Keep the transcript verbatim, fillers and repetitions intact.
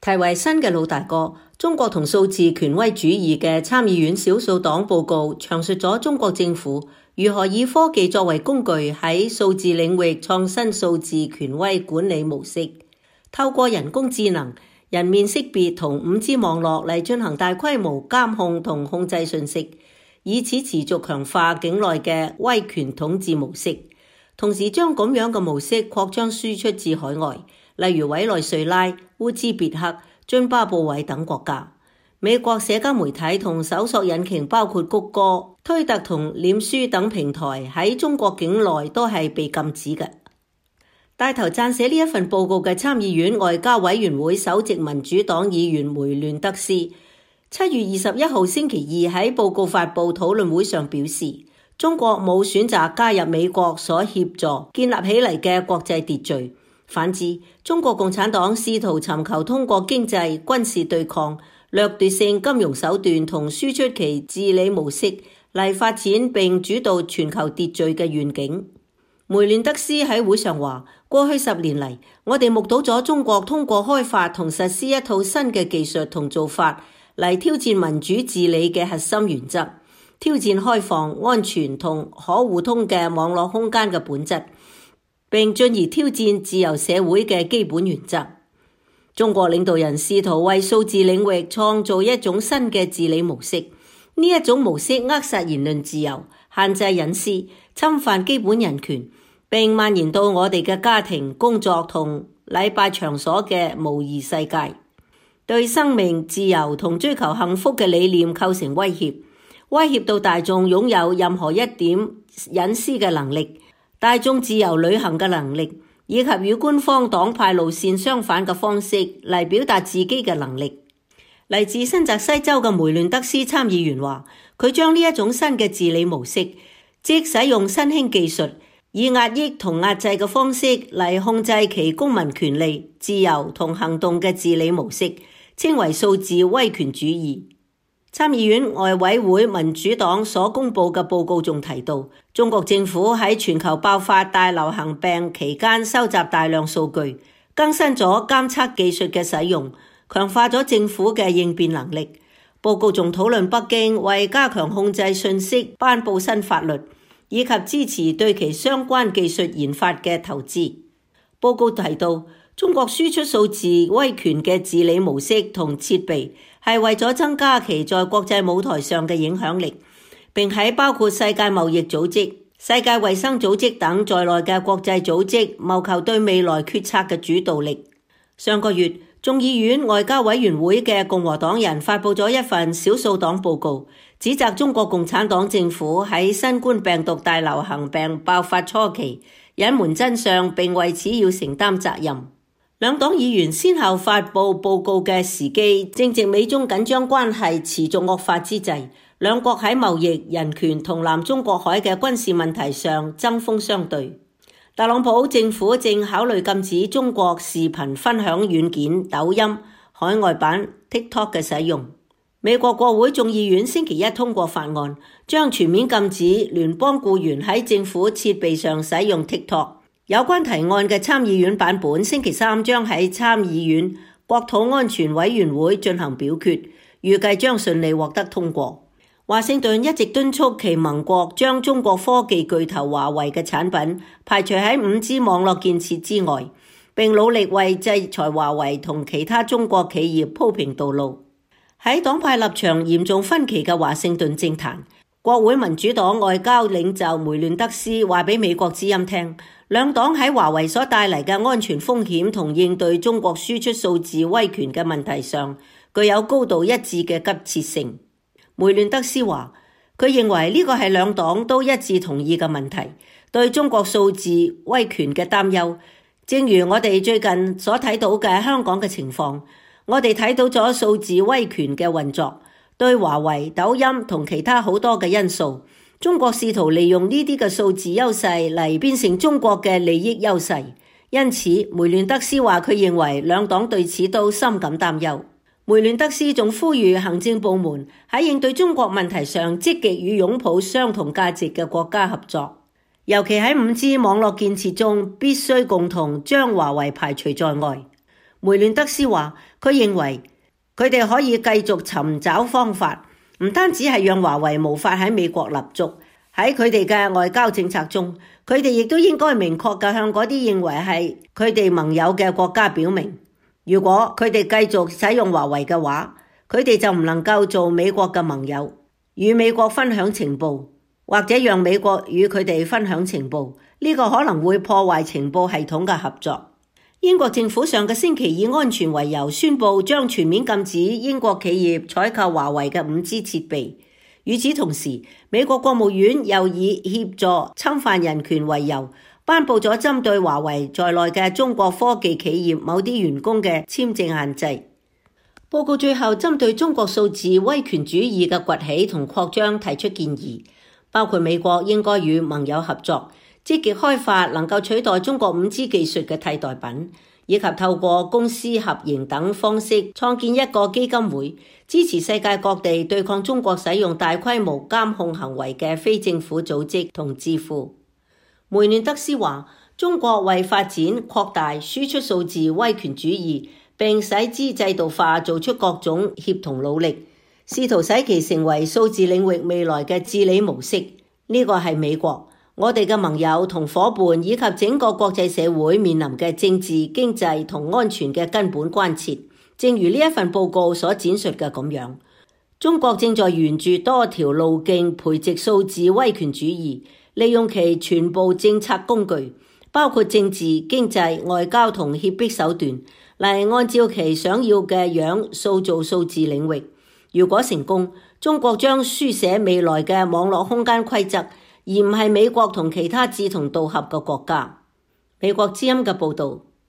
題為新嘅老大哥，中國同數字權威主義嘅參議院少數黨報告詳述咗中國政府如何以科技作為工具喺數字領域創新數字權威管理模式，透過人工智能、人面識別同五 G 網絡嚟進行大規模監控同控制信息，以此持續強化境內嘅威權統治模式，同時將咁樣嘅模式擴張輸出至海外，例如委內瑞拉、烏茲別克、津巴布韋等國家。美國社交媒體同搜索引擎包括谷歌、推特同臉書等平台喺中國境內都係被禁止嘅。帶頭撰寫呢一份報告嘅參議院外交委員會首席民主黨議員梅亂德斯，七月二十一號星期二喺報告發佈討論會上表示，中國冇選擇加入美國所協助建立起嚟嘅國際秩序。反之，中國共產黨試圖尋求通過經濟、軍事對抗、掠奪性金融手段同輸出其治理模式嚟發展並主導全球秩序嘅願景。梅亂德斯喺會上話，過去十年嚟，我哋目睹咗中國通過開發同實施一套新嘅技術同做法嚟挑戰民主治理嘅核心原則，挑戰開放、安全同可互通嘅網絡空間嘅本質，並進而挑戰自由社會嘅基本原則。中國領導人試圖為數字領域創造一種新嘅治理模式，呢一種模式扼殺言論自由、限制隱私、侵犯基本人權，並蔓延到我哋嘅家庭、工作同禮拜場所嘅模擬世界，對生命、自由同追求幸福嘅理念構成威脅，威脅到大眾擁有任何一點隱私嘅能力、大眾自由旅行嘅能力，以及與官方黨派路線相反嘅方式嚟表達自己嘅能力。嚟自新澤西州嘅梅亂德斯參議員話，佢將呢一種新嘅治理模式，即使用新興技術以壓抑同壓制嘅方式嚟控制其公民權利、自由同行動嘅治理模式，稱為數字威權主義。參議院外委會民主黨所公布嘅報告仲提到，中國政府喺全球爆發大流行病期間收集大量數據，更新咗監測技術嘅使用，強化咗政府嘅應變能力。報告仲討論北京為加強控制信息頒布新法律，以及支持對其相關技術研發嘅投資。報告提到，中國輸出數字威權嘅治理模式同設備，係為咗增加其在國際舞台上嘅影響力，並喺包括世界貿易組織、世界衛生組織等在內嘅國際組織謀求對未來決策嘅主導力。上個月，眾議院外交委員會嘅共和黨人發佈咗一份少數黨報告，指責中國共產黨政府喺新冠病毒大流行病爆發初期隱瞞真相，並為此要承擔責任。兩黨議員先後發佈報告嘅時機，正值美中緊張關係持續惡化之際，兩國喺貿易、人權同南中國海嘅軍事問題上針鋒相對。特朗普政府正考慮禁止中國視頻分享軟件抖音海外版 TikTok 嘅使用。美國國會眾議院星期一通過法案，將全面禁止聯邦僱員喺政府設備上使用 TikTok。有關提案嘅參議院版本星期三將喺參議院國土安全委員會進行表決，預計將順利獲得通過。華盛頓一直敦促其盟國將中國科技巨頭華為嘅產品排除喺五 G 網絡建設之外，並努力為制裁華為同其他中國企業鋪平道路。喺黨派立場嚴重分歧嘅華盛頓政壇，國會民主黨外交領袖梅亂德斯話俾美國之音聽，兩黨喺華為所帶嚟嘅安全風險同應對中國輸出數字威權嘅問題上，具有高度一致嘅急切性。梅亂德斯話，佢認為呢個係兩黨都一致同意嘅問題，對中國數字威權嘅擔憂，正如我哋最近所睇到嘅香港嘅情況，我哋睇到咗數字威權嘅運作，對華為、抖音同其他好多嘅因素，中國試圖利用呢啲嘅數字優勢嚟變成中國嘅利益優勢。因此，梅亂德斯話佢認為兩黨對此都深感擔憂。梅亂德斯仲呼籲行政部門喺應對中國問題上積極與擁抱相同價值嘅國家合作，尤其喺五 G 網絡建設中必須共同將華為排除在外。 梅亂德斯話，佢認為佢哋可以繼續尋找方法，唔單止係讓華為無法喺美國立足，喺佢哋嘅外交政策中，佢哋亦都應該明確嘅向嗰啲認為係佢哋盟友嘅國家表明，如果佢哋繼續使用華為嘅話，佢哋就唔能夠做美國嘅盟友，與美國分享情報，或者讓美國與佢哋分享情報，呢個可能會破壞情報系統嘅合作。英國政府上個星期以安全為由宣布將全面禁止英國企業採購華為嘅五 G 設備。與此同時，美國國務院又以協助侵犯人權為由，頒布咗針對華為在內嘅中國科技企業某啲員工嘅簽證限制。報告最後針對中國數字威權主義嘅崛起同擴張提出建議，包括美國應該與盟友合作，積極開發能夠取代中國五 G 技術嘅替代品，以及透過公司合營等方式創建一個基金會，支持世界各地對抗中國使用大規模監控行為嘅非政府組織同智庫。梅亂德斯話，中國為發展、擴大、輸出數字威權主義，並使之制度化做出各種協同努力，試圖使其成為數字領域未來嘅治理模式。呢個係美國、我哋嘅盟友同夥伴以及整個國際社會面臨嘅政治、經濟同安全嘅根本關切。正如呢一份報告所展述嘅咁樣，中國正在沿住多條路徑培植數字威權主義，利用其全部政策工具，包括政治、經濟、外交同脅迫手段，嚟按照其想要嘅樣塑造數字領域。如果成功，中國將書寫未來嘅網絡空間規則，而唔係美國同其他志同道合嘅國家。美國之音嘅報導。